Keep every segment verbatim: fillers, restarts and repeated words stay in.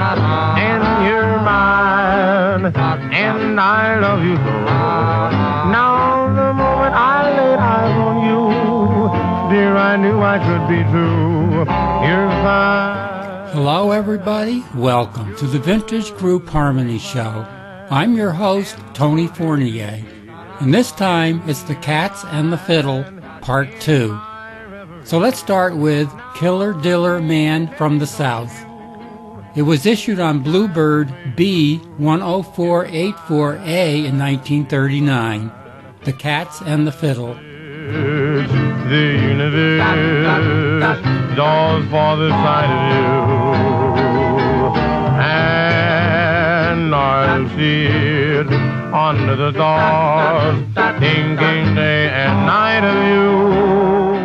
and you're mine, and I love you so. Now the moment I laid eyes on you, dear, I knew I could be true. You're fine. Hello everybody, welcome to the Vintage Group Harmony Show. I'm your host, Tony Fournier, and this time it's the Cats and the Fiddle, Part two. So let's start with Killer Diller Man from the South. It was issued on Bluebird B one oh four eighty-four A in nineteen thirty-nine. The Cats and the Fiddle. The universe doors for the sight of you, and I'll see it under the stars, thinking day and night of you.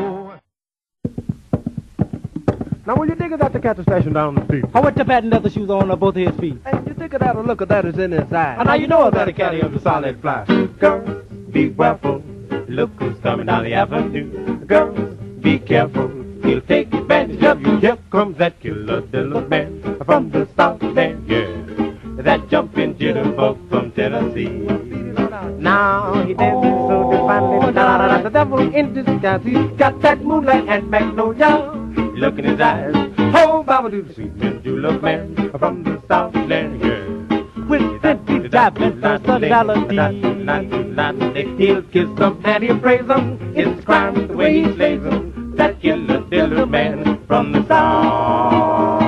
Now, will you dig it at the cattle station down the street? I went to patent leather shoes on uh, both of his feet. And you dig it out a look at that is in inside. And now you know that a caddy of the solid fly. Girls, be careful. Look who's coming down the avenue. Girls, be careful. He'll take advantage of you. Here comes that killer Diller man from the South land, yeah. That jumping jitterbug from Tennessee. Now he dances so divinely, da-da-da-da, the devil in disguise. He's got that moonlight and magnolia. Look in his eyes. Oh, Baba do the Sweet and Jula man from the South land, yeah. With fifty diamond personality. He'll kiss them and he'll praise them. It's a crime the way he slays them. That killer Diller man from the South.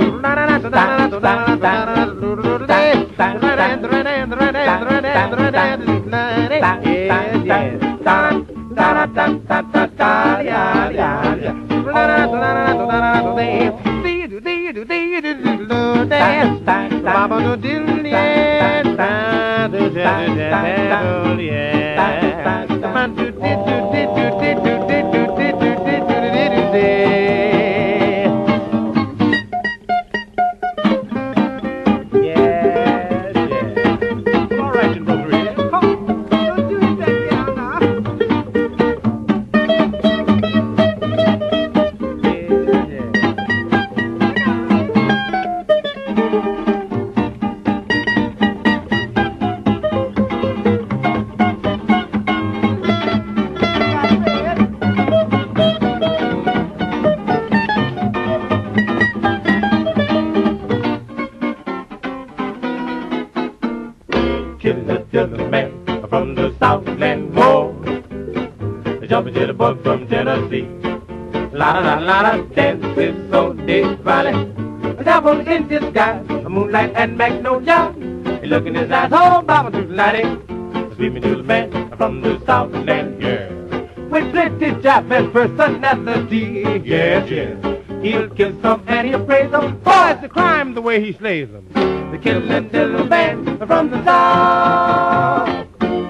Killer Diller man from the Southland, more jumping jitterbug from Tennessee. La la la la la, dances so divinely. The devil in disguise, a moonlight and magnolia. He look in his eyes, oh, Baba do the lighting. Sweet me to the man from the Southland, yeah. With plenty jive and personality, yes, yes. He'll kill some and he'll praise them. Boy, it's a crime the way he slays them. The killer Diller man from the South.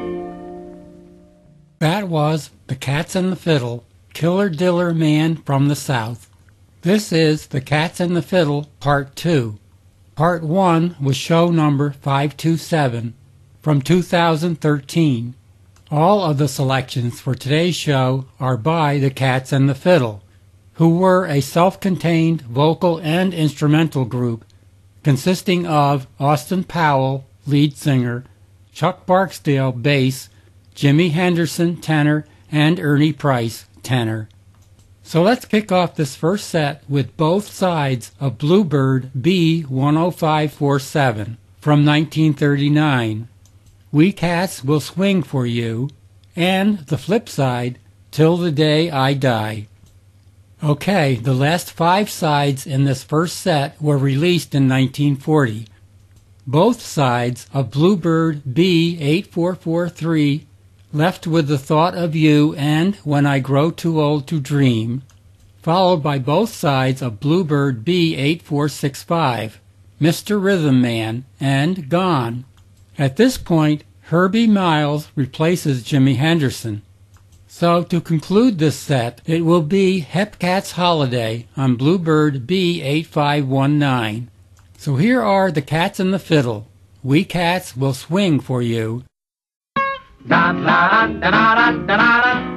That was The Cats and the Fiddle, Killer Diller Man from the South. This is The Cats and the Fiddle, Part two. Part one was show number five two seven from two thousand thirteen. All of the selections for today's show are by The Cats and the Fiddle, who were a self-contained vocal and instrumental group consisting of Austin Powell, lead singer, Chuck Barksdale, bass, Jimmy Henderson, tenor, and Ernie Price, tenor. So let's kick off this first set with both sides of Bluebird B one oh five forty-seven from nineteen thirty-nine. We Cats Will Swing for You, and the flip side, Till the Day I Die. Okay, the last five sides in this first set were released in nineteen forty. Both sides of Bluebird B eighty-four forty-three, Left with the Thought of You and When I Grow Too Old to Dream, followed by both sides of Bluebird B eighty-four sixty-five, Mister Rhythm Man and Gone. At this point, Herbie Miles replaces Jimmy Henderson. So to conclude this set, it will be Hepcats Holiday on Bluebird B eighty-five nineteen. So here are the Cats and the Fiddle. We Cats Will Swing for You. Da da da da da da da.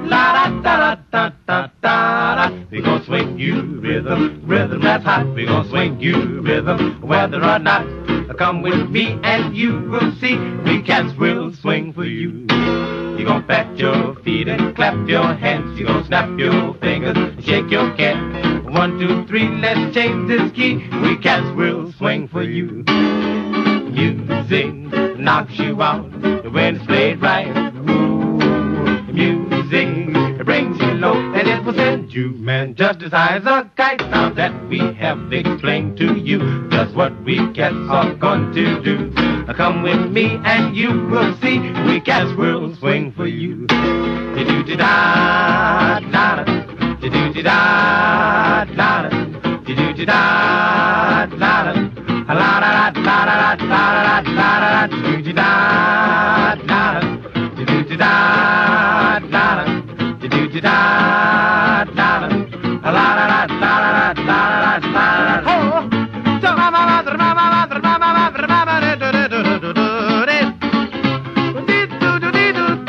la da da da da da. We gon' swing you rhythm, rhythm that's hot. We gon' swing you rhythm, whether or not. Come with me and you will see. We cats will swing for you. You gon' pat your feet and clap your hands. You gon' snap your fingers and shake your can. One, two, three, let's change this key. We cats will swing for you. Music knocks you out when it's played right. Ooh, music brings you low and it will send you, man, just as high as a kite. Now that we have explained to you just what we cats are going to do, now come with me and you will see. We cats will swing for you. Da da da da da da da da da da da da. La la la la la la la la la la do do da da do do da da do do da da la la la la la la la la ho so ma ma ma ma ma ma ma ma ma do do do do do do do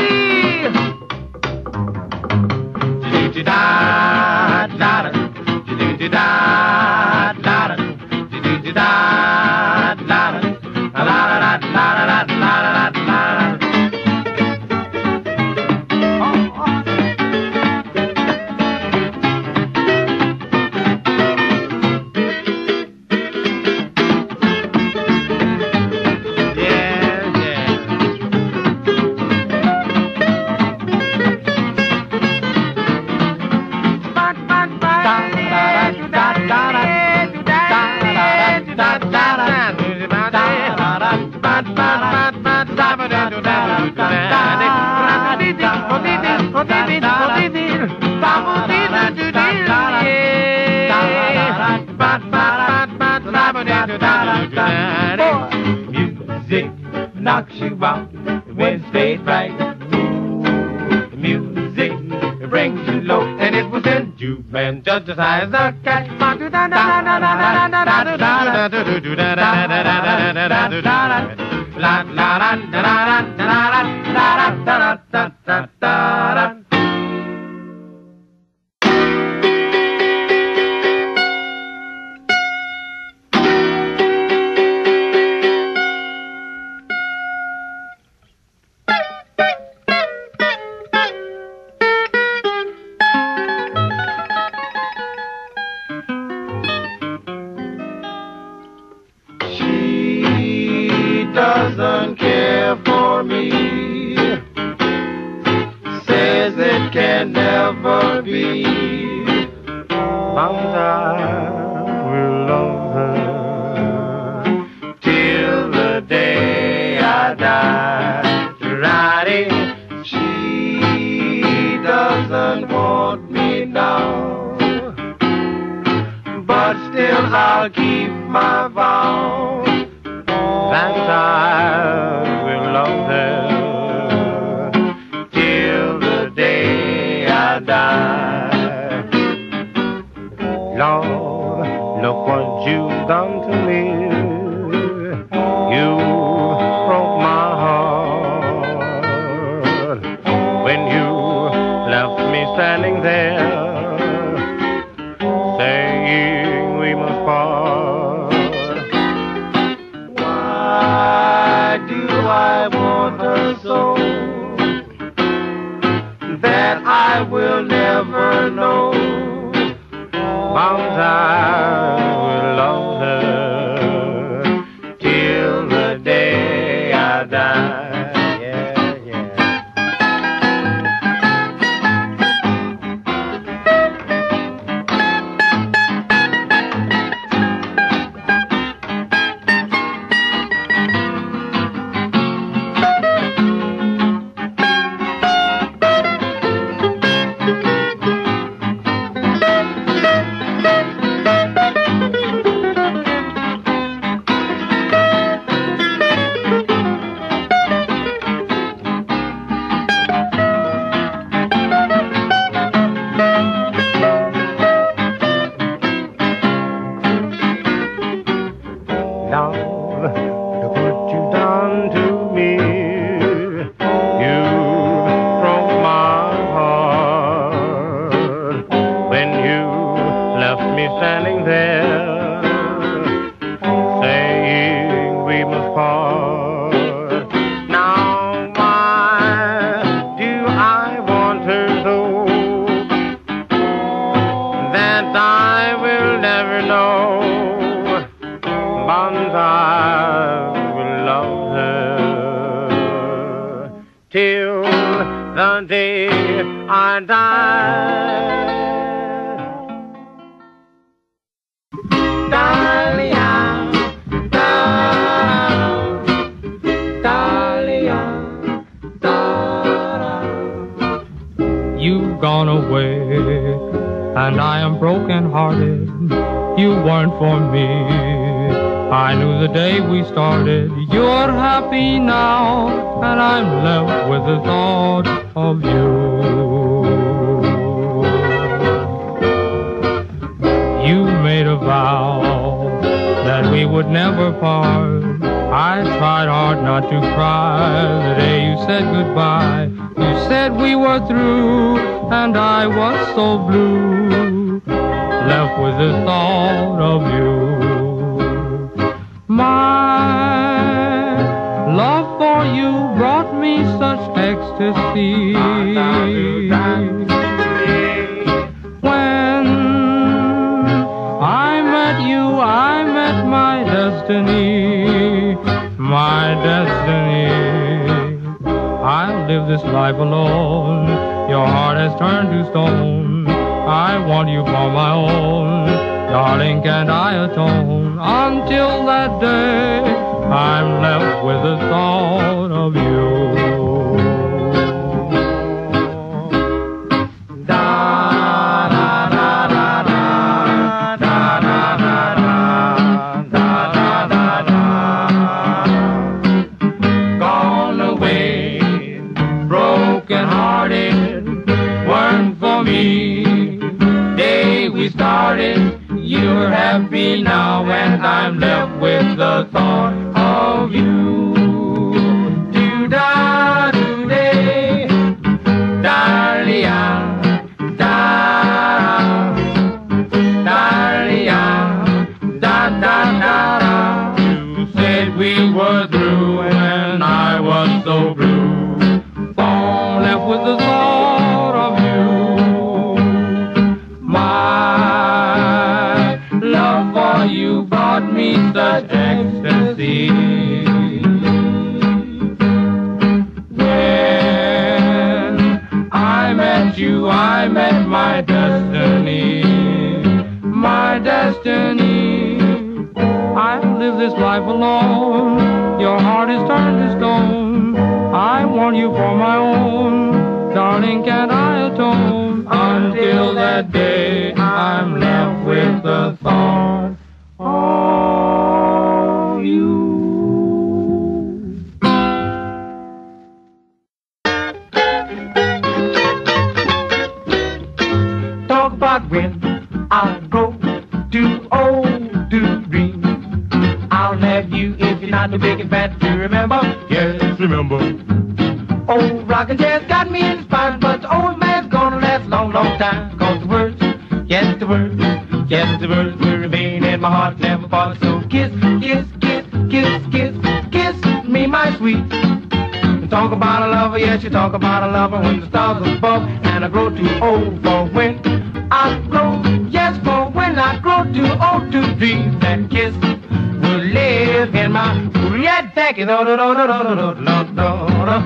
do do da da do do da da do do da. Music knocks you out when it's played right. Music brings you low and it will send you, man, just as high as a cat. La la la la la la la la la la la. Doesn't care for me, says it can never be. But I will love her Till the day I die. Riding, she doesn't want me now, but still I'll keep my vow that I will love her till the day I die. Lord, look what you've done to me. You broke my heart when you left me standing there, saying we must part. I want her so that I will never know. Bound I will love her till the day I die. Yeah, yeah. You broke my heart. since I loved her till the day I die. You've gone away, and I am broken-hearted. You weren't for me. I knew the day we started. You're happy now, and I'm left with the thought of you. You made a vow that we would never part. I tried hard not to cry the day you said goodbye. You said we were through, and I was so blue, left with the thought of you. My love for you brought me such ecstasy. When I met you, I met my destiny, my destiny. I'll live this life alone. Your heart has turned to stone. I want you for my own. Darling, can't I atone? Until that day, I'm left with the thought of you. You're happy now, and I'm left with the thought of you. Do-da, do-day, da-li-ya, da, da-li-ya, da-da-da-da. You said we were through, and I was so blue. Oh, left with the thought of you. My love for you brought me such ecstasy. When I met you, I met my destiny, my destiny. I live this life alone. Your heart is turned to stone. I want you for my own. Darling, can't I atone? Until that day, I'm left with the thought of you. Talk about when I grow too old to dream. I'll have you if you're not too big and fat to remember. Yes, remember. Old rockin' jazz got me inspired, but the old man's gonna last a long, long time. Cause the words, yes, the words, yes, the words will remain in my heart, never fall. So kiss, kiss, kiss, kiss, kiss, kiss me, my sweet. You talk about a lover, yes, you talk about a lover when the stars are above, and I grow too old for when I grow, yes, for when I grow too old to dream. That kiss will live in my red back. No, no, no, no, no, no, no, no, no.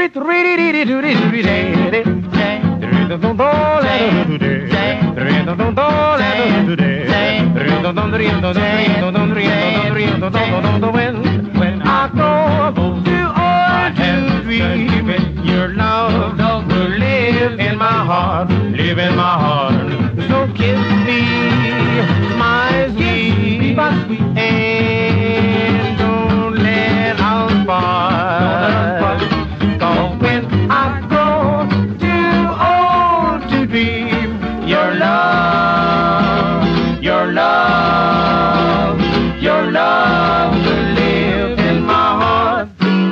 When I grow too old to dream, your love will live in my heart, live in my heart. So kiss me, my sweet, and don't let us part. 'Cause when I grow too old to dream, your love, your love, your love will live in my heart.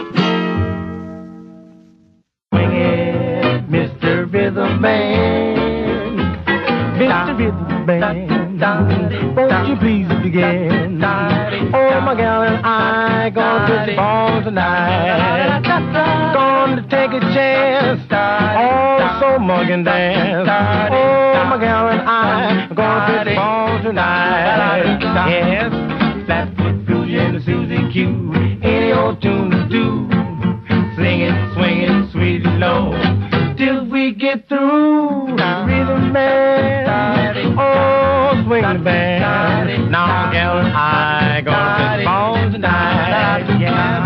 Swing it, Mister Rhythm Band, Mister Rhythm Band, won't you please begin? Oh, my gal and I gonna hit the ball tonight. Gonna take a chance, oh, so mug and dance. Oh, my gal and I gonna hit the ball tonight. Yes, Flatfoot Fuji and Susie Q, any old tune to do. Sing it, swing it, sweet and low, till we get through. Rhythm man, oh, swing the band. Now, gal and I gonna hit the ball tonight. Yeah.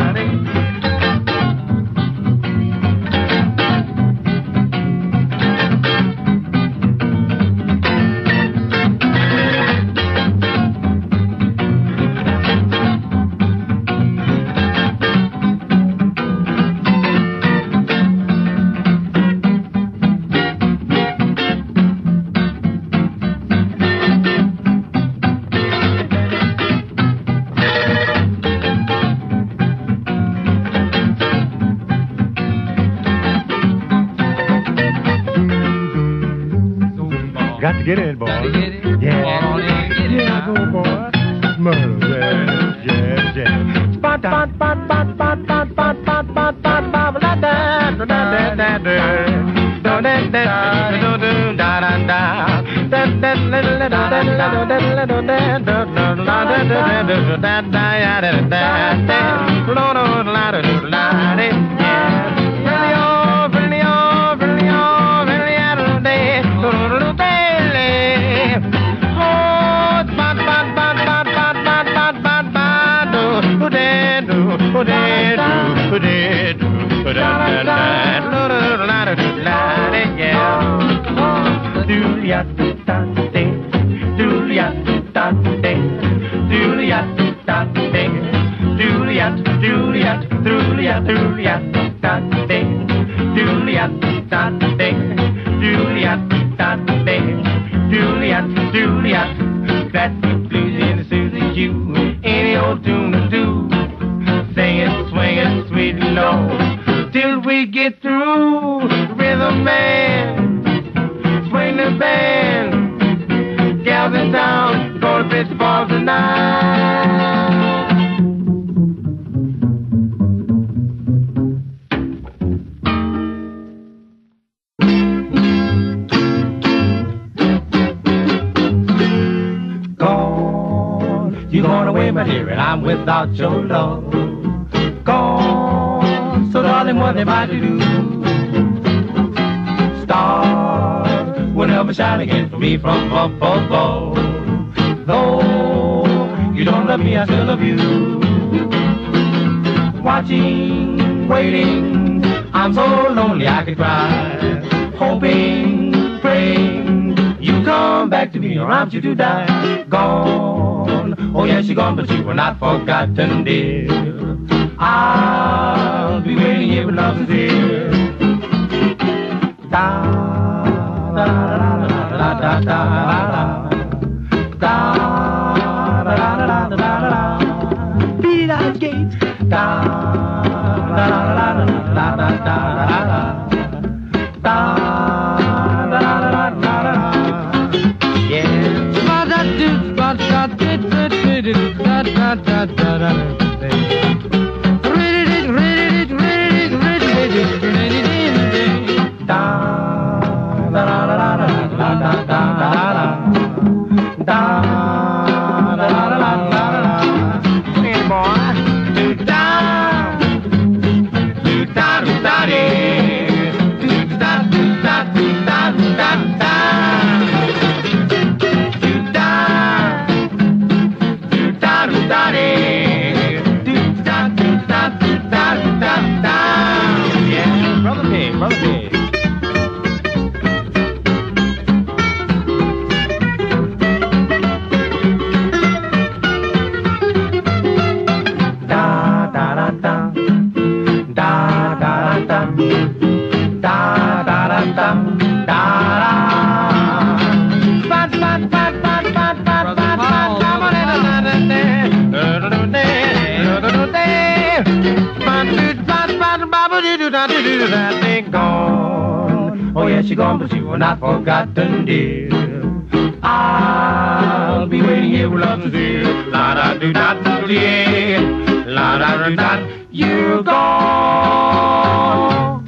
Got to get in, boy. Yeah. Yeah, go, boy. Murder, yeah, yeah, yeah. Spot, spot, spot, spot, spot, spot, spot, spot, spot, spot, spot, da, da, da, da, da, da, da, da, da, da, da, da, da. Da, da, da, da, da, da, da, da, da, da, da, da, da, da, da, da, That blues in the Susie Q, any old tune to do. Sing it, swing it, sweet and low, till we get through. Rhythm man, swing the band, gals in town, gonna pitch the ball tonight. You're gone away, my dear, and I'm without your love. Gone, so darling, what am I to do? Stars will never shine again for me from up above. Though you don't love me, I still love you. Watching, waiting, I'm so lonely I could cry. Hoping, praying, you come back to me or I'm due to die. Gone, oh yes, you're gone, but you were not forgotten, dear. I'll be waiting here with love sincere. Da da da da da da da da da da da da. Beat out gates. Da da da da da da da da da da da da. Yeah. Hey boy, down. Da da da da da da. Fat fat fat fat fat fat fat fat. Come on in the gone. Oh yes, she gone, but she will not forgotten, dear. I'll be waiting here with love to see. La da do da do dee. La da do da. You're gone.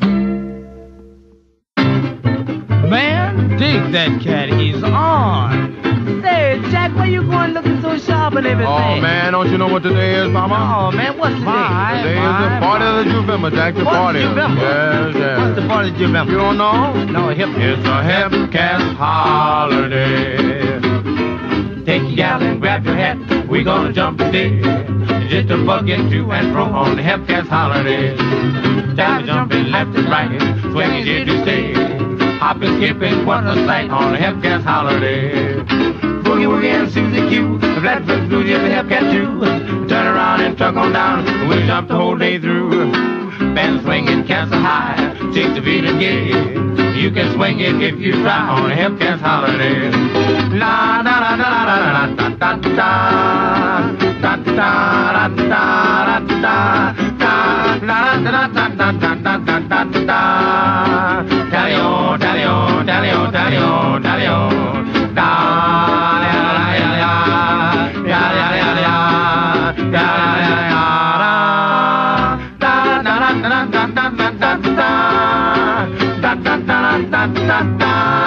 Man, dig that cat. He's on. Say, Jack, where you going looking so sharp and everything? Oh, man, don't you know what today is, Mama? Oh, man, what's today? My, today my, is the party my. of the Juvember, Jack, the what's party. Juvember? Yes, yes. What's the party of Juvember? You don't know? No, hip. It's a hip cat holiday. Take your gal and grab your hat. We're gonna jump today. Just a bucket to and fro on the hip cat's holiday. Jumping, jumping left and right, swinging here to stay. Hopping, skipping, what a sight on the hip cat's holiday. Boogie woogie and Susie Q, the Flatfoot Blues, yeah, the hip cat too. Turn around and truck on down, we'll jump the whole day through. Band swinging, cats are high, chicks are feeling gay. You can swing it if you try on a hip cat's holiday. La da da da da da da da da da da da da da da da da. Tally o, tally o, tally o, tally o, tally o. Da la la la la la la la la la la la.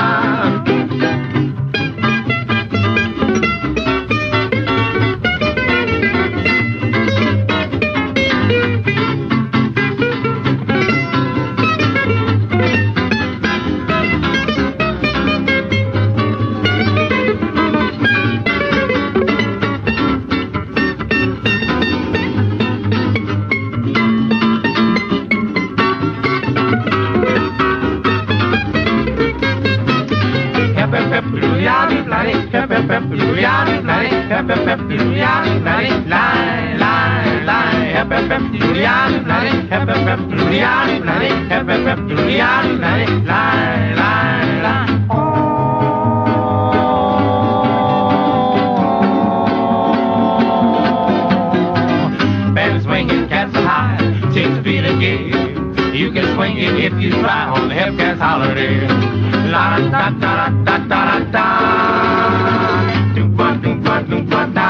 Band swinging, cats are high, chicks feeling gay. You can swing it if you try on the hip cat's holiday. La da da da da da da. Do ba do ba do ba da.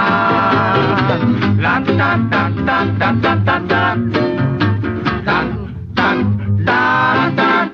La da da da da da da da. Da da da da.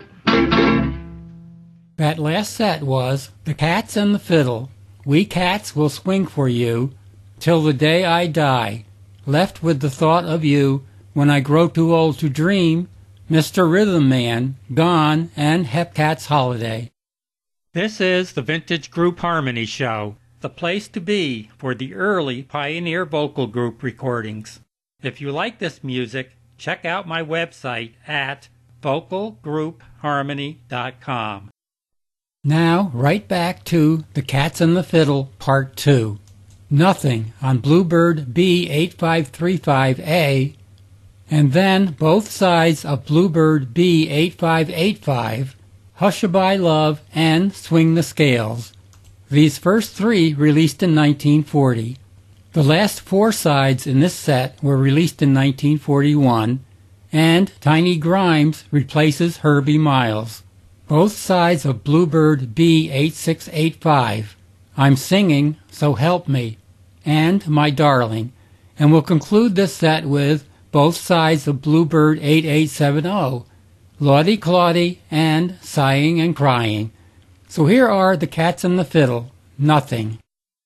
That last set was The Cats and the Fiddle. We cats will swing for you till the day I die. Left with the thought of you when I grow too old to dream. Mister Rhythm Man, gone, and Hep Cat's Holiday. This is the Vintage Group Harmony Show, the place to be for the early Pioneer Vocal Group recordings. If you like this music, check out my website at vocal group harmony dot com. Now, right back to The Cats and the Fiddle, Part two. Nothing on Bluebird B eight five three five A, and then both sides of Bluebird B eight five eight five, Hushabye Love, and Swing the Scales. These first three released in nineteen forty. The last four sides in this set were released in nineteen forty-one, and Tiny Grimes replaces Herbie Miles. Both sides of Bluebird B eight six eight five, I'm Singing, So Help Me, and My Darling, and we'll conclude this set with both sides of Bluebird eight eight seven zero, Lottie Claudie and Sighing and Crying. So here are The Cats and the Fiddle, Nothing.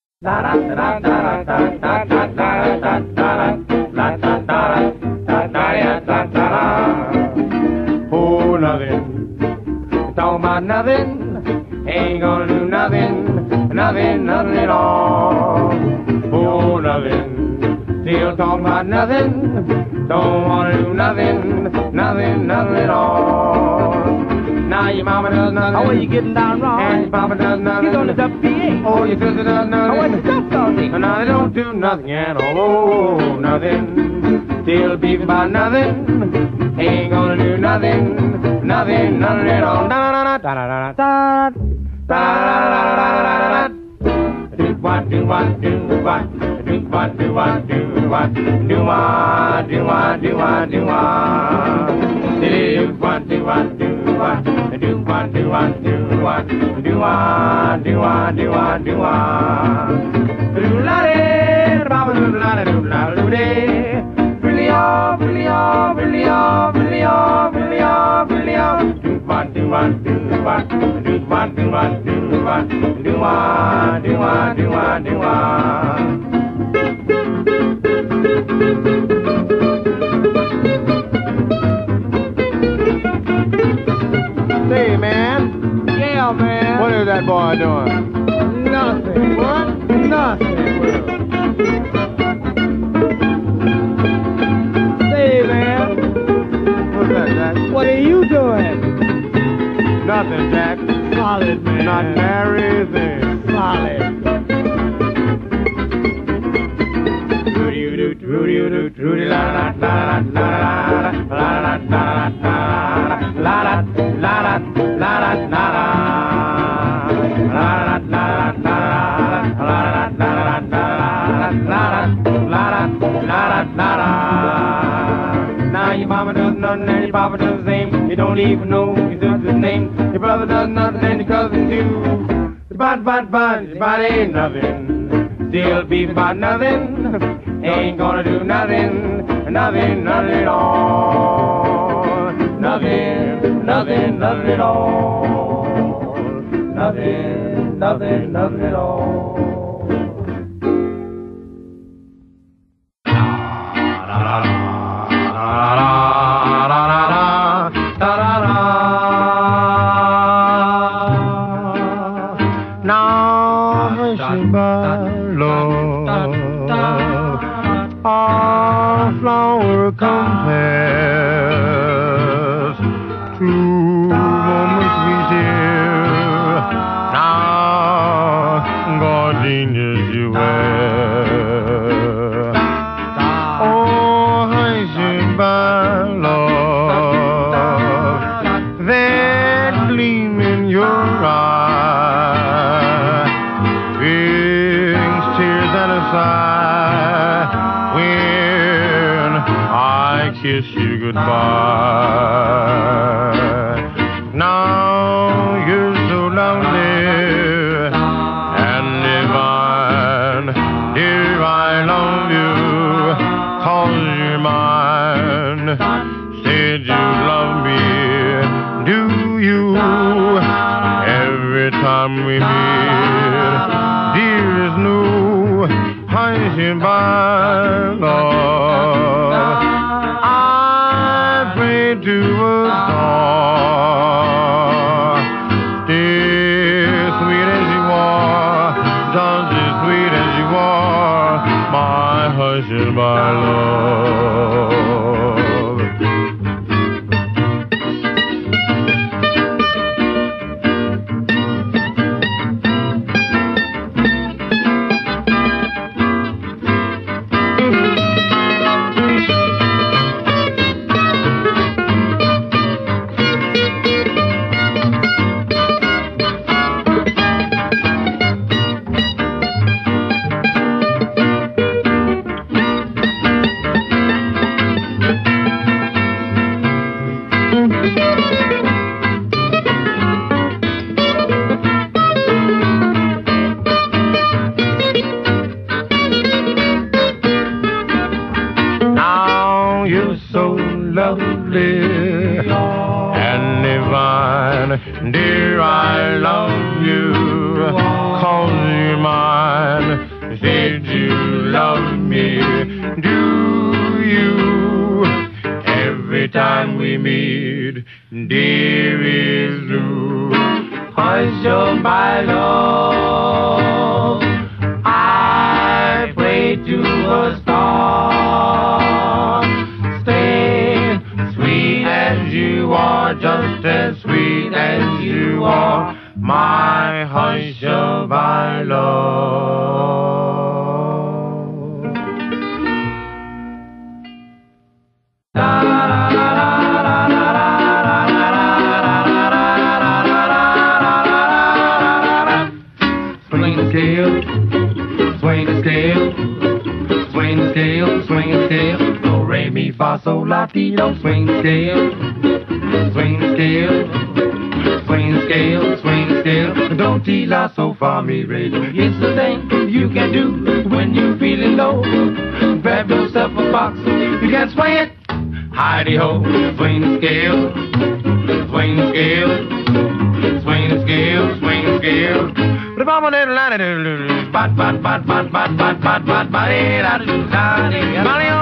Oh, nothing. Talking about nothing, ain't gonna do nothing, nothing, nothing at all. Oh, nothing, still talking about nothing, don't wanna do nothing, nothing, nothing at all. Now your mama does nothing. Oh, you getting down wrong? And your papa does nothing. He's on the W P A. Oh, your sister does nothing. Oh, what the stuff does he? And now they don't do nothing at all. Oh, nothing, still beefing about nothing. Ain't gonna do nothing, nothing, nothing at all. Da-da-da-da-da-da-da. Da-da-da-da-da-da-da. Do what, do what, do what, do what, do what, do what, do what, do what, do what, do what. Do what, do what, do what, do what, do what, do what, do what, do what, do what, do what. Do-la-dee, ba-ba-do-la-dee, do-la-dee. Billy-o, billy-o, billy-o, billy-o, billy-o, billy-o. Do what, do what, do what, do what, do what, do what, do what, do what, do what, do what. Say, man. Yeah, man. What is that boy doing? Nothing. What? Nothing. Say, man. What's that, Jack? What are you doing? Nothing, Jack. Solid, man. Not nary thing. Solid. Trudy, Trudy, Trudy, la la la la la la la la la la la la la la la. Now your mama does nothing and your papa does the same. You don't even know your sister's name. Your brother does nothing and your cousin too. But, but, but, but ain't nothing. Still beef about nothing. Ain't gonna do nothing, nothing, nothing at all. Nothing, nothing, nothing at all. Nothing, nothing, nothing at all. Now, my Lord, our flower compares to moments we share. Now, gardenias you wear. Oh, hyacinth by Lord, that gleam in your eye brings tears and a sigh when I kiss you goodbye. Now you're so lovely and divine, dear, I love you, 'cause you're mine. Said you love me, do you? Every time we meet, dear is new, hyacinth by love. I pray to a star, stay sweet as you are, just as sweet as you are, my hyacinth by love. Now you're so lovely and divine, dear, I love you, 'cause you're mine. Said you love me, do you? Every time we meet, dear is true. Hush your my love, I pray to a star. Stay sweet as you are, just as sweet as you are, my hush of my love. La, la, la, la. mi, fa, sol, la, ti, do. Swing the scale, swing the scale, swing the scale, swing the scale. Do, ti, la, sol, fa, mi, re, do. It's the thing you can do when you're feeling low. Grab yourself a box, you can swing it. Hidey-ho, swing the scale, swing the scale, swing the scale, swing the scale. Bat, bat, bat, bat, bat, bat, bat, bat, bat, eh, da, da, da, da,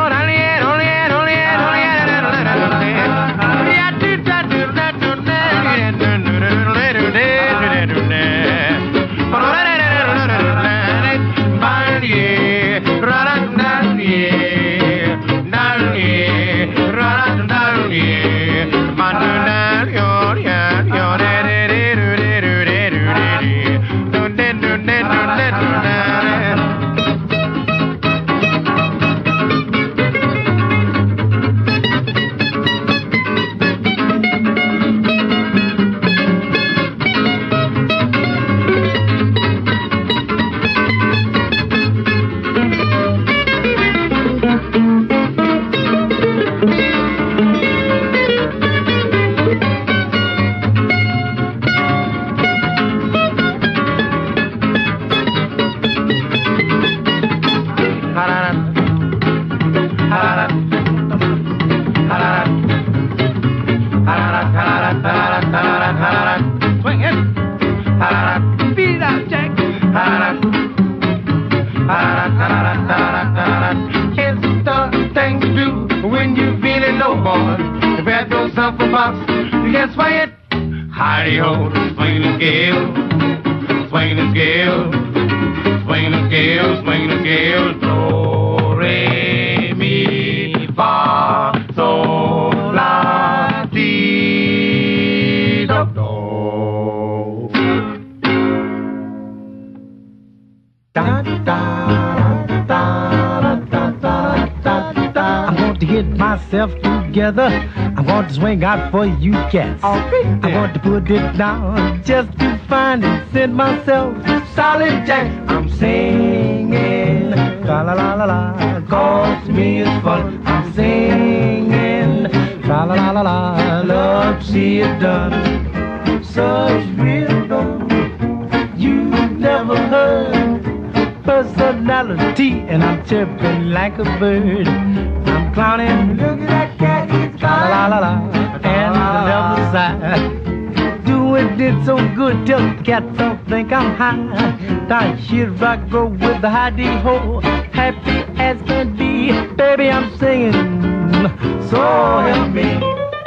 swing it. Beat it out, Jack. It's the thing to do when you're feeling low, boy. Grab yourself a box, you can swing it. Hidey-ho, swing the scale, swing the scale, swing the scale, swing the scale. Do, re, mi, fa, sol, la, ti, do, do. Da, da, da, da, da, da, da, da. I'm going to get myself together. I'm going to swing out for you cats. I'm going to put it down just to find and send myself solid jack. I'm singing, la la la la la, cause me is fun. I'm singing, la la la la la, love see it done. Such rhythm you never heard. Personality and I'm chirping like a bird. I'm clowning, look at that cat, he's la la la la, and the left side. Doing it so good till the cats don't think I'm high. Now here I go with the hidey-ho, happy as can be. Baby, I'm singing, so help me.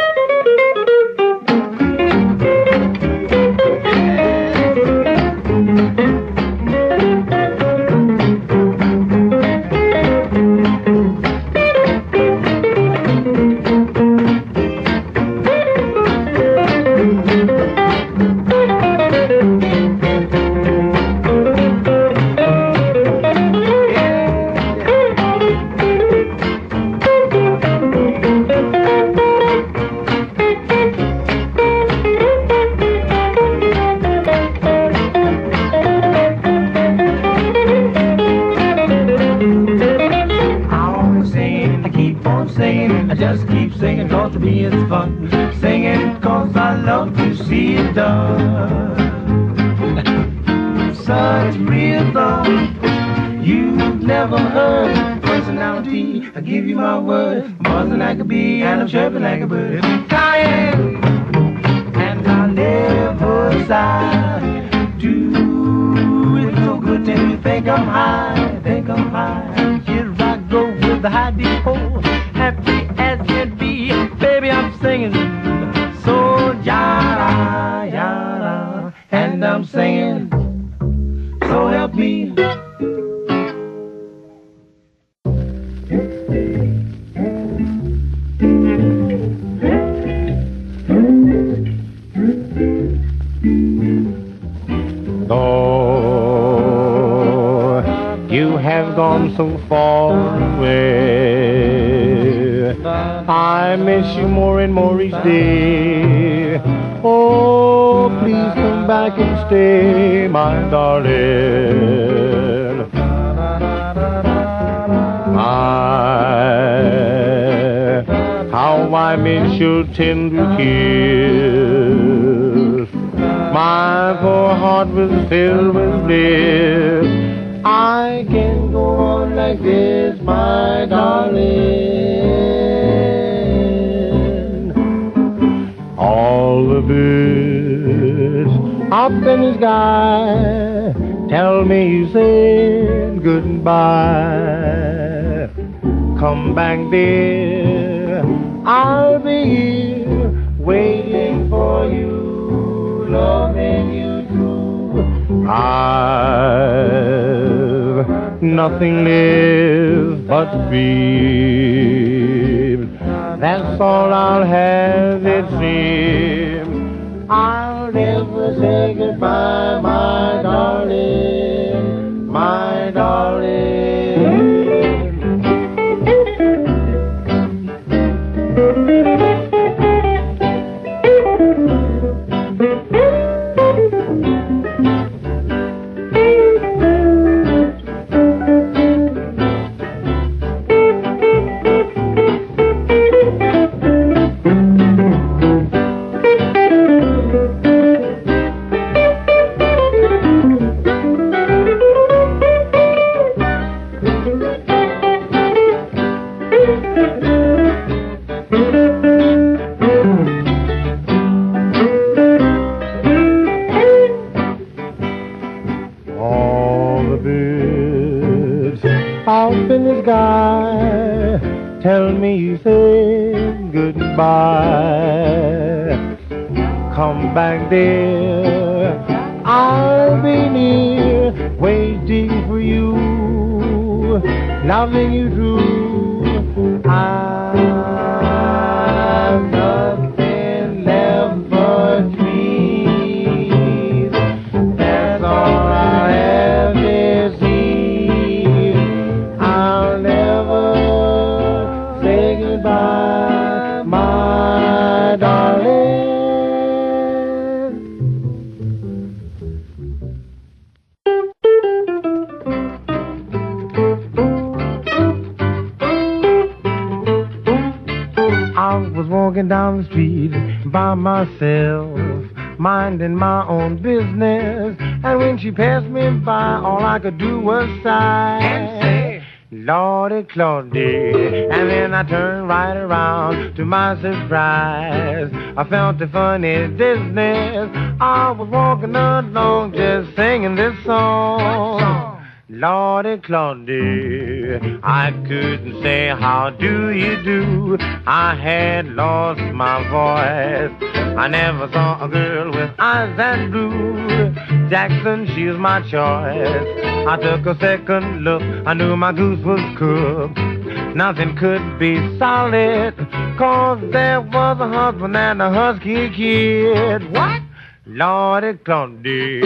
I just keep singing cause to me it's fun. Singing cause I love to see it done. Such rhythm you've never heard. Personality, I give you my word. I'm buzzing like a bee and I'm chirping like a bird. Flying and I never sigh. Do it so good till you think I'm high. Think I'm high. Here I go with the hidey-ho, happy as can be. Baby, I'm singing, so yada, yada. And I'm singing, so help me. Though you have gone so far away, I miss you more and more each day. Oh, please come back and stay, my darling. My how I made your tender kiss. My poor heart was filled with bliss. I can go on like this, my darling. All the birds up in the sky tell me you said goodbye. Come back, dear, I'll be here waiting for you, loving you true. I've nothing left but dreams. That's all I'll have, it seems. I'll never say goodbye, my darling, my darling. Tell me you said goodbye. Come back, dear, I'll be near, waiting for you, loving you true. I've nothing left but dreams. That's all I have this evening. I'll never say goodbye, my darling. I was walking down the street by myself, minding my own business, and when she passed me by, all I could do was sigh and say, Lordy Claudie. And then I turned right around, to my surprise, I felt a funny dizziness. I was walking along just singing this song. Lordy Claudie, I couldn't say how do you do. I had lost my voice. I never saw a girl with eyes that blue. Jackson, she was my choice. I took a second look, I knew my goose was cooked. Nothing could be solid, cause there was a husband and a husky kid. What? Lordy Claudie.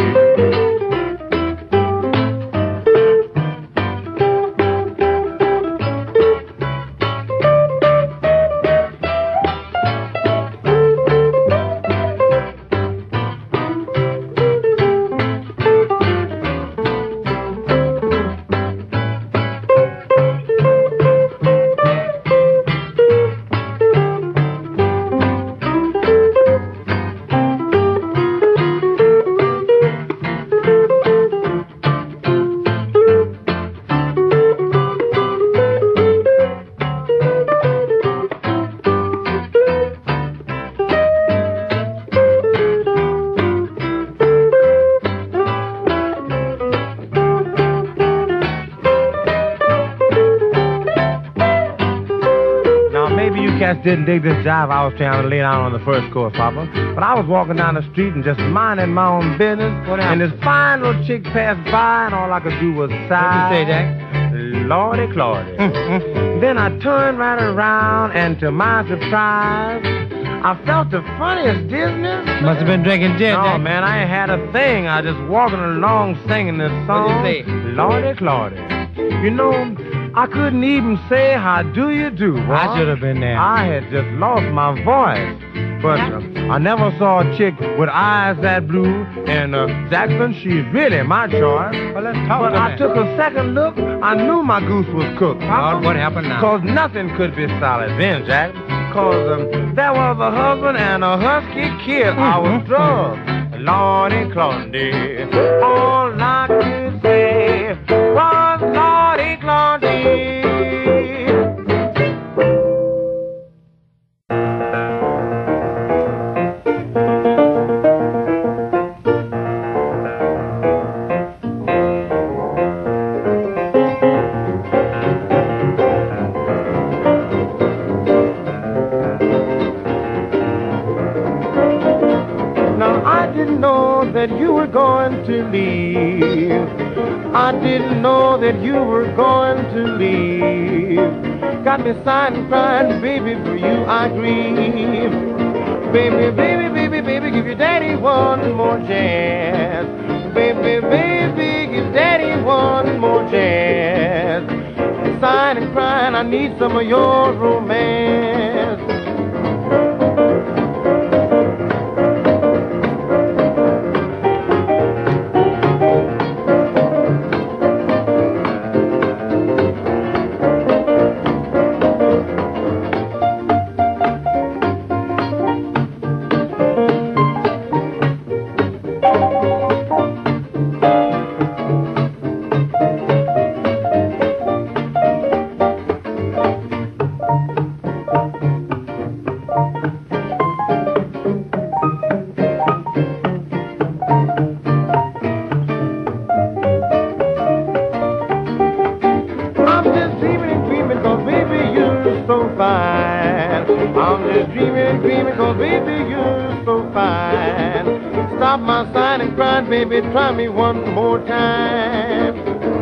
Didn't dig this jive I was trying to lay down on the first course, Papa. But I was walking down the street and just minding my own business. And this fine little chick passed by, and all I could do was sigh. What did you say, Jack? Lordy Claudie. Then I turned right around, and to my surprise, I felt the funniest dizziness. Must have been drinking gin, No, Jack. man, I ain't had a thing. I was just walking along singing this song. What did you say? Lordy Claudie. You know, I couldn't even say how do you do. Boy. I should have been there. I had just lost my voice. But uh, I never saw a chick with eyes that blue. And uh, Jackson, she's really my choice. Well, let's talk But to I me. took a second look. I knew my goose was cooked. Well, what happened now? Because nothing could be solid then, Jack. cause um, there was a husband and a husky kid. Mm-hmm. I was drugged, Lordy Claudy. All I could say was Lordy Claudy. That you were going to leave. I didn't know that you were going to leave. Got me sighing, crying, baby, for you I grieve. Baby, baby, baby, baby, give your daddy one more chance. Baby, baby, give daddy one more chance. Sighing and crying, I need some of your romance. Baby, try me one more time.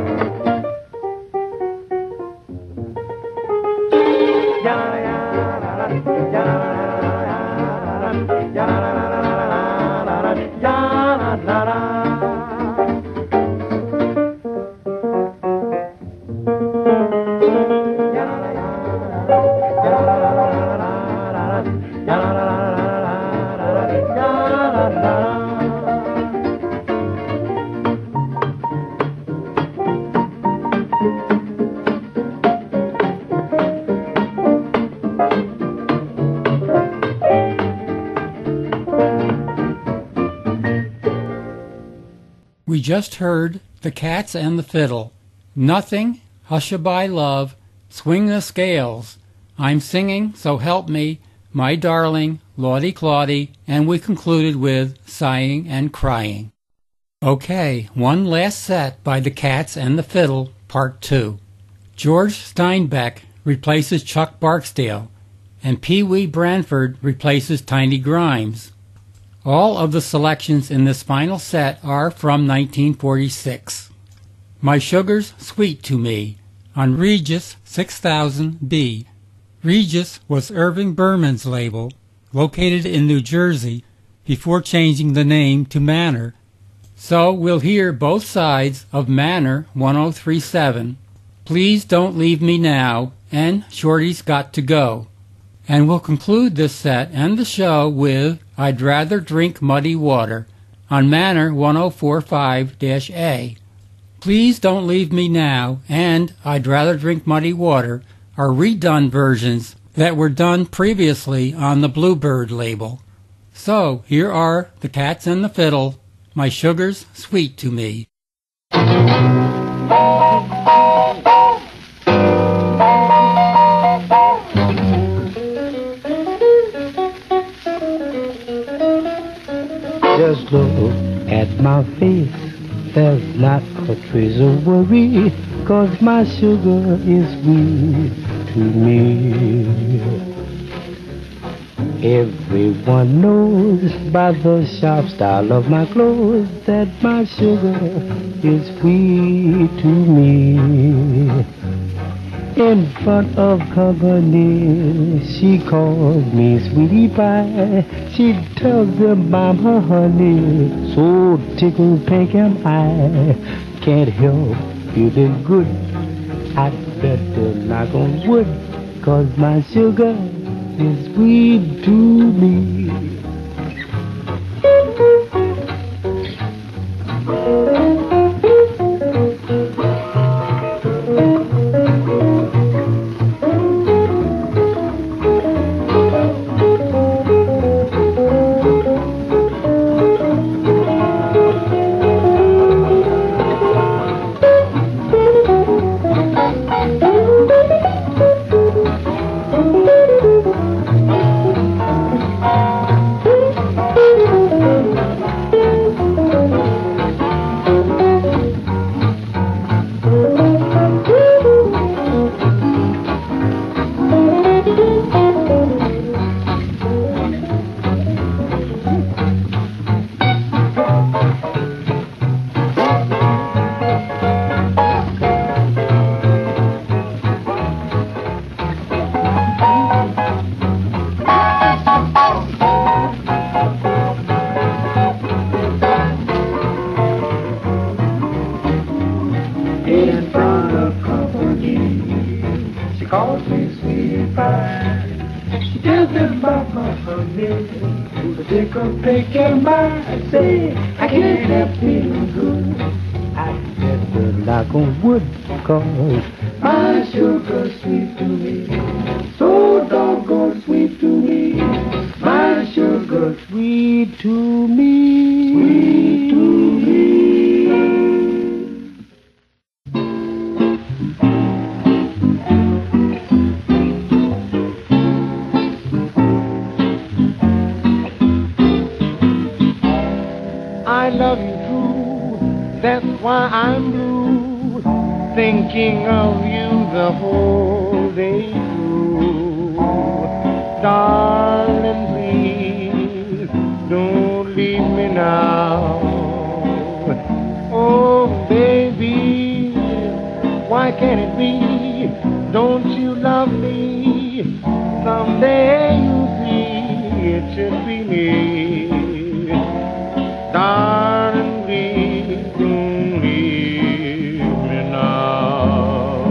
We just heard The Cats and the Fiddle, Nothing, Hushabye Love, Swing the Scales, I'm Singing, So Help Me, My Darling, Lordy Claudy, and we concluded with Sighing and Crying. Okay, one last set by The Cats and the Fiddle, Part two. George Steinbeck replaces Chuck Barksdale, and Pee Wee Branford replaces Tiny Grimes. All of the selections in this final set are from nineteen forty-six. My Sugar's Sweet to Me on Regis six thousand B. Regis was Irving Berman's label, located in New Jersey, before changing the name to Manor. So we'll hear both sides of Manor one oh three seven, Please Don't Leave Me Now, and Shorty's Got to Go. And we'll conclude this set and the show with I'd Rather Drink Muddy Water on Manor ten forty-five A. Please Don't Leave Me Now and I'd Rather Drink Muddy Water are redone versions that were done previously on the Bluebird label. So here are The Cats and the Fiddle, My Sugar's Sweet to Me. Just look at my face, there's not a trace of worry, 'cause my sugar is sweet to me. Everyone knows by the sharp style of my clothes that my sugar is sweet to me. In front of company, she calls me sweetie pie. She tells them I'm her honey, so tickled pink am I. Can't help feeling good, I'd better knock on wood, 'cause my sugar is sweet to me. about my honey. To the dick of taking my say, I can't help feeling good. I said the knock on wood, cause my sugar sweet to me. So doggone sweet to me. My sugar sweet to me. Sweet to me. I love you true, that's why I'm blue, thinking of you the whole day through. Darling, please, don't leave me now. Oh, baby, why can't it be? Don't you love me? Someday you'll see it should be me. Darling, please don't leave me now.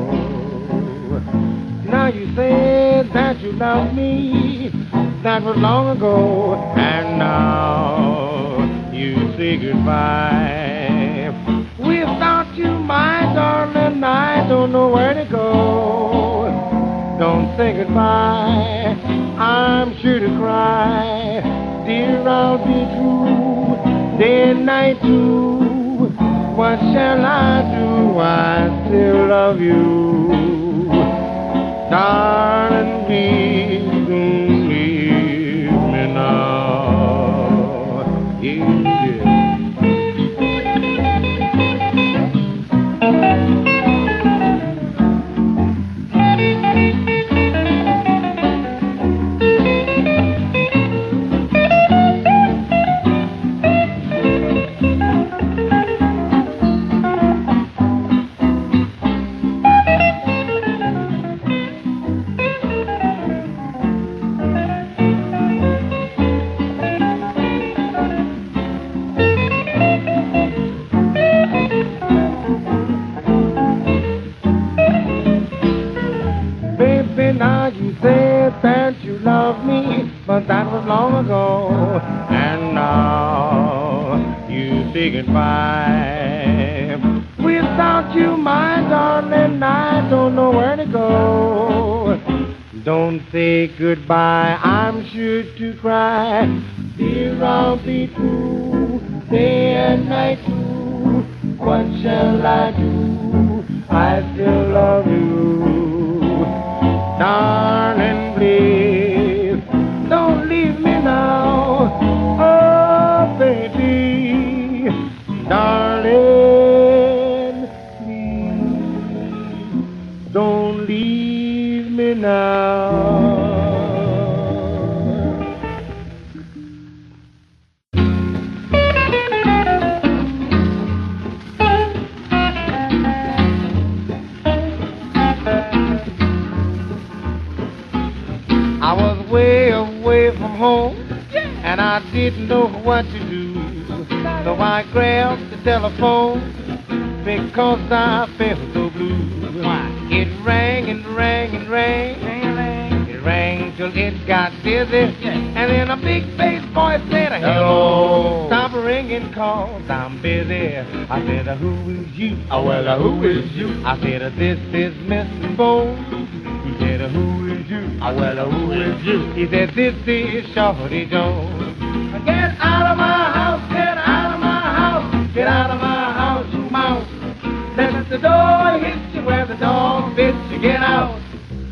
Now you said that you love me, that was long ago, and now you say goodbye. Without you, my darling, I don't know where to go. Don't say goodbye, I'm sure to cry. Dear, I'll be true, day and night too. What shall I do? I still love you. Darling, please don't leave me now. Yeah. But that was long ago, and now you say goodbye. Without you, my darling, I don't know where to go. Don't say goodbye, I'm sure to cry. Dear, I'll be true, day and night too. What shall I do? I still love you. Darling, please, don't leave me now, oh baby, darling, please, don't leave me now. I was way away from home, and I didn't know what to do. So I grabbed the telephone, because I felt so blue. It rang and rang and rang, it rang till it got busy, and then a big bass voice said, hello, stop ringing cause I'm busy. I said, who is you? Oh, well, who is you? I said, this is Mister Bones. He said, who is you? Oh, well, who is you? He said, this is Shorty Jones. Get out of my house, get out of my house, get out of my house, you mouse. Let the door hit you where the dog bit you, get out.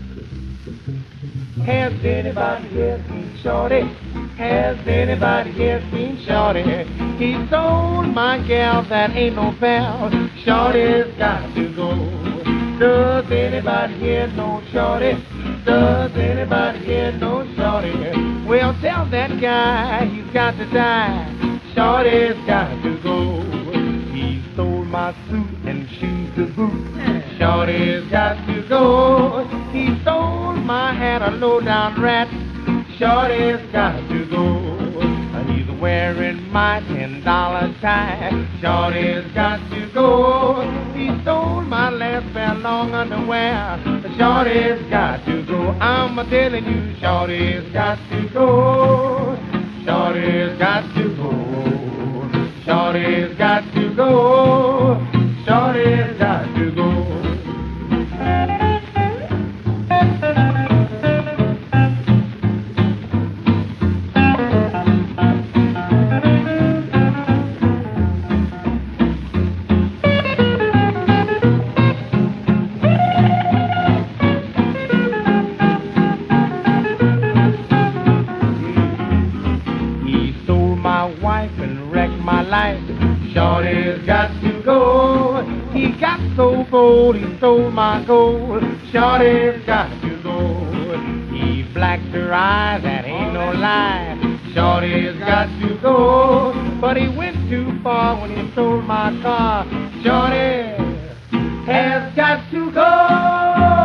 Has anybody here seen Shorty? Has anybody here seen Shorty? He told my gal that ain't no pal. Shorty's got to go. Does anybody here know Shorty? Does anybody here know Shorty? Well, tell that guy he's got to die. Shorty's got to go. He stole my suit and shoes to boot. Shorty's got to go. He stole my hat, a low-down rat. Shorty's got to go. He's wearing my ten dollar tie. Shorty's got to go. He stole my last pair of long underwear. Shorty's got to go. I'm a telling you, Shorty's got to go. Shorty's got to go. Shorty's got to go. Shorty's got to go. Shorty's got to go. He got so bold, he stole my gold. Shorty's got to go. He blacked her eyes, that ain't no lie. Shorty's got to go. But he went too far when he stole my car. Shorty has got to go.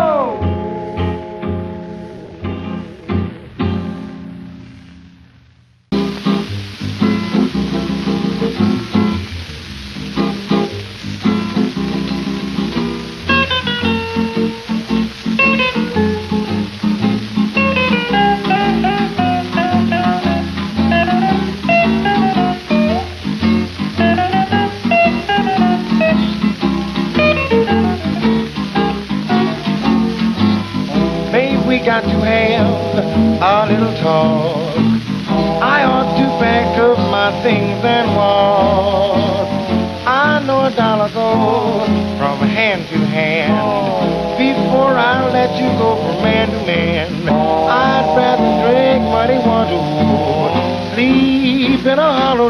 Got to have a little talk. I ought to pack up my things and walk. I know a dollar goes from hand to hand. Before I let you go from man to man, I'd rather drink muddy water, sleep in a hollow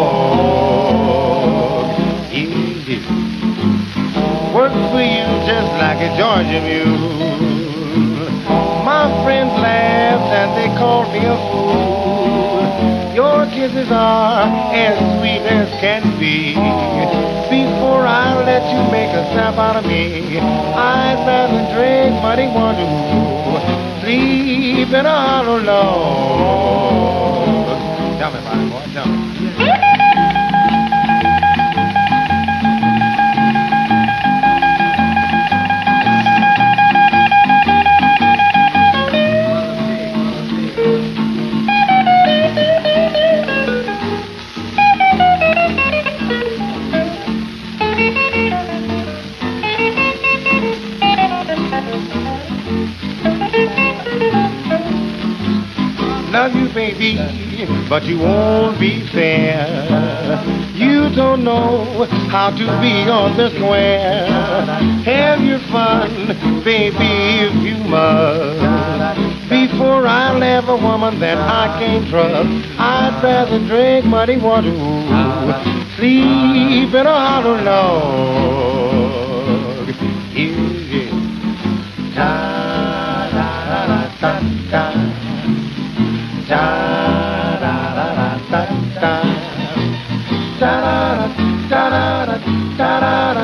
log. Easy. Works for you just like a Georgia mule. My friends laughed and they called me a fool. Your kisses are as sweet as can be. Before I let you make a sap out of me, I'd rather drink muddy water, sleep in a hollow log. Tell me about it, boy, tell me. Love you, baby, but you won't be fair. You don't know how to be on the square. Have your fun, baby, if you must. Before I'll have a woman that I can't trust, I'd rather drink muddy water, sleep in a hollow log. Yeah, da da da da da. Da da da da da da da da da da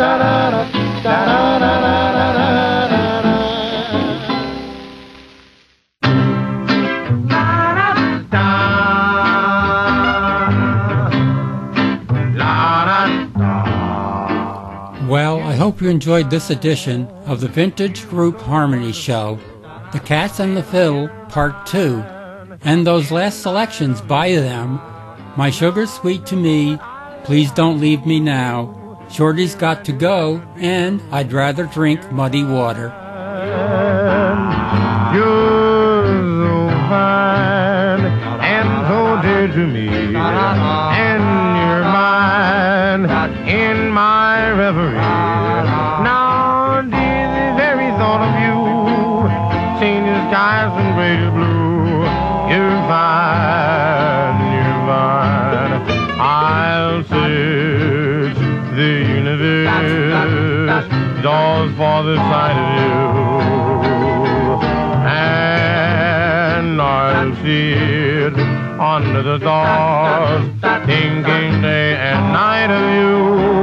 Well, I hope you enjoyed this edition of the Vintage Group Harmony Show, The Cats and the Fiddle, Part two. And those last selections by them, My Sugar's Sweet to Me, Please Don't Leave Me Now, Shorty's Got to Go, and I'd Rather Drink Muddy Water. You're so fine and so dear to me, and you're mine in my reverie. Now, dear, the very thought of you changes skies from gray to blue. You're fine, you're fine. I'll search the universe, doors for the sight of you, and I'll sit under the stars, thinking day and night of you.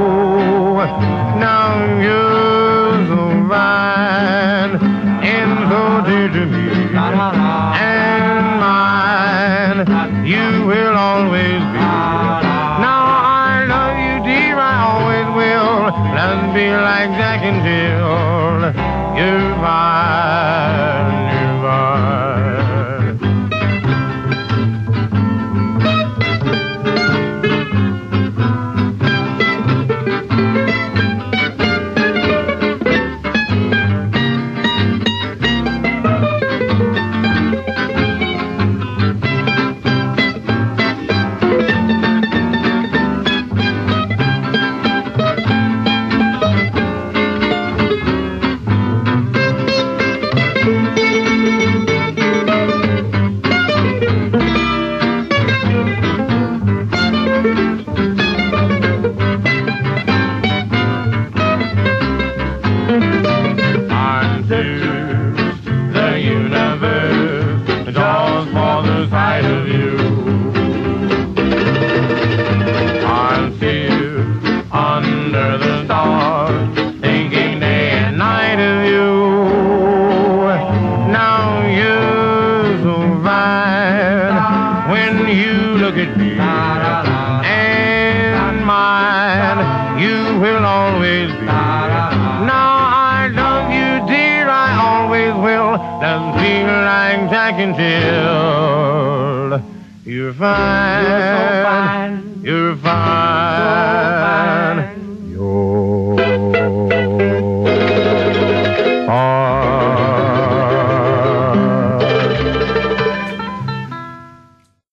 Now you're so fine and so dear to me, and mine you will always like Jack and Jill. You're fine, you're fine. You're fine, you're so fine, you're fine.